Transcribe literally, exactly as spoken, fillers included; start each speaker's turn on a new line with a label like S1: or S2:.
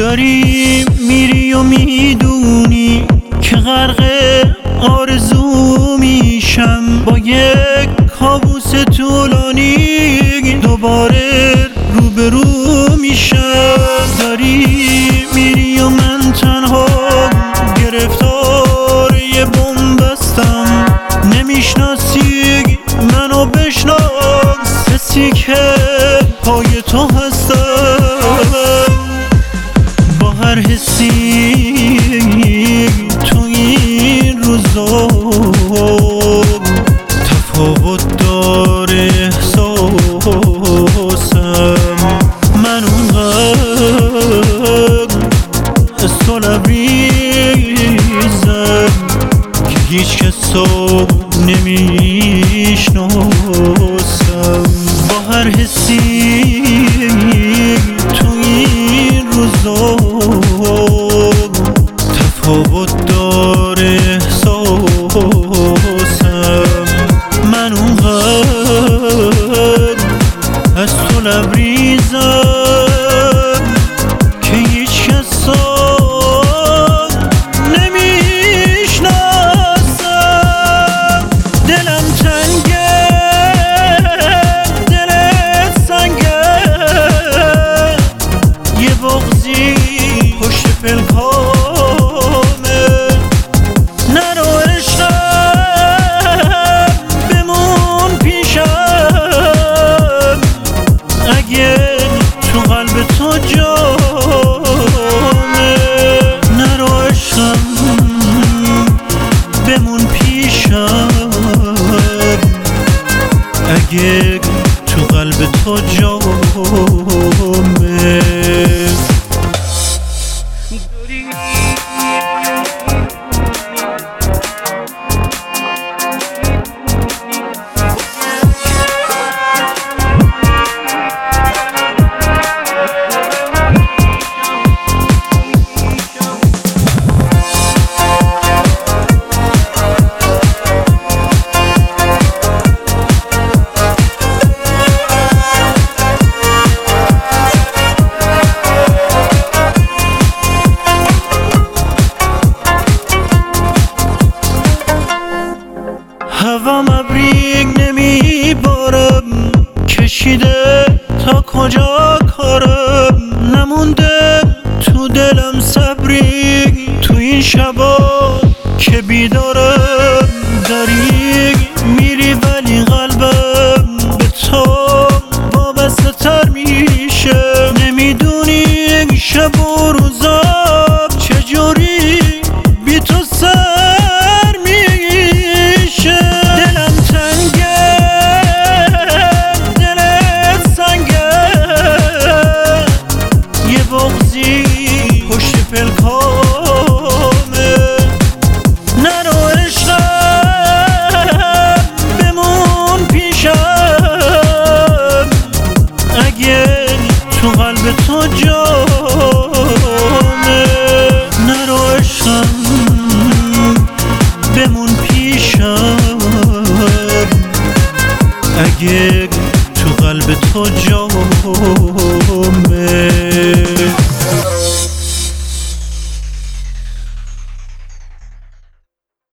S1: داری میری و میدونی که غرق آرزو میشم، با یک کابوس طولانی دوباره روبرو میشم. داری میری و من تنها گرفتار یه بنبستم، نمیشناسی منو بشناس، کسی که پای تو هستم. با هر حسی تو این روزا تفاوت داره احساسم. من اونقدر سلبریزم که هیچ کس رو نمیشناسم. با هر حسی تو این روزا تفاوت داره احساسم. من اونقدر از تو لبریزم که هیچ کس رو نمیشناسم. دلم تنگه، دلت سنگه، یه بغضی پشت پلکامه. نرو عشقم بمون پیشم، اگه تو قلب تو جامه. نرو عشقم بمون پیشم، اگه تو قلب تو جامه. هوا مبریگ نمیبارم، کشیده تا کجا کارم. نمونده تو دلم صبری تو این شبا که بیدارم. داری میری ولی قلبم به تو وابسته تر میشه. نمیدونی شب و روزا چجوری بی تو سر میشه. دلم تنگه، دلت سنگه، یه بغضی پشت پلکامه. نرو عشقم بمون پیشم، اگه تو قلب تو جامه. نرو عشقم بمون پیشم، اگه تو قلب تو جامه.